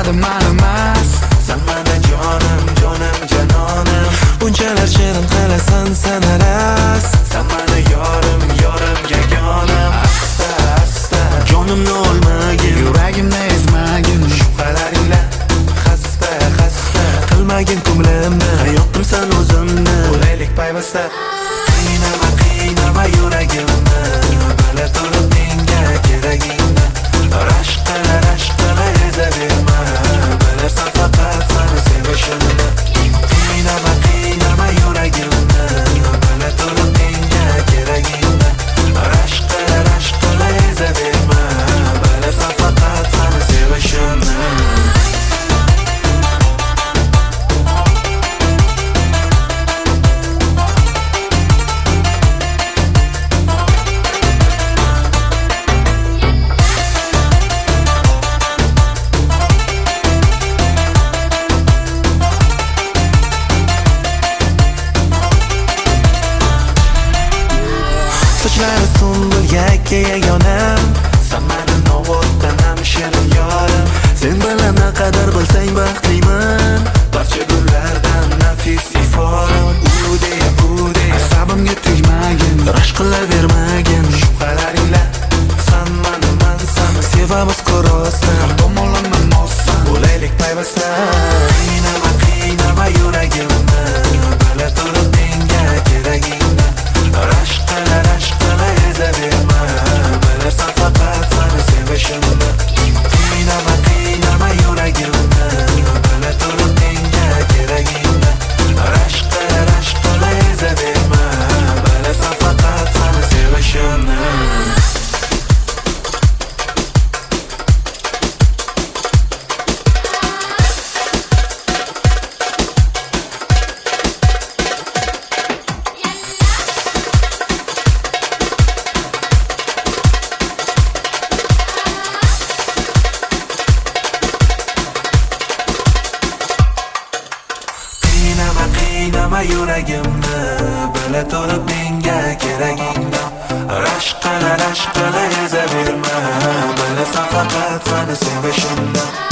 qiladi mani mast. Sen mana jonim, jonim, janonim, bunchalar shirin qilasan sanaras. Sen mana yorim, yorim, yagonam. Asta, asta, jonimni olmagin, Yuragimni ezmagin, shubhalaringla xasta, xasta qilmagin ko'nglimni, yoqimsan o'zimni, bo'laylik payvasta. Qiynama, qiynama yuragimni, bila turib menga keragingni. Rashk qila ezaverma, bilasan faqat seni sevishimni. Qiynama, qiynama yuragimni, bila turib menga keragingni. Rashk qila ezaverma, bilasan faqat seni sevishimni. Sochlari sumbul yakka yagonam, sen mani novotdanam shirin yorim. Sen bilan naqadar bo'lsang baxtliman, barcha gullardan nafis iforim. Ude asabimga tegmagin, rashk qilavermagin, shubhalaringla san mani mansan, sevamiz ko'rosdan, har tomonlama nossan, bo'laylik payvasta. Qiynama, qiynama yuragimni, bila turib menga keragingni. Rashk qila ezaverma, bilasan faqat seni sevishimni. Qiynama, qiynama yuragimni, bila turib menga keragingni. Rashk qila ezaverma, bilasan faqat seni sevishimni. Qiynama yuragimni, bila turib menga keragingni. Rashk qila ezaverma, bilasan faqat seni sevishimni.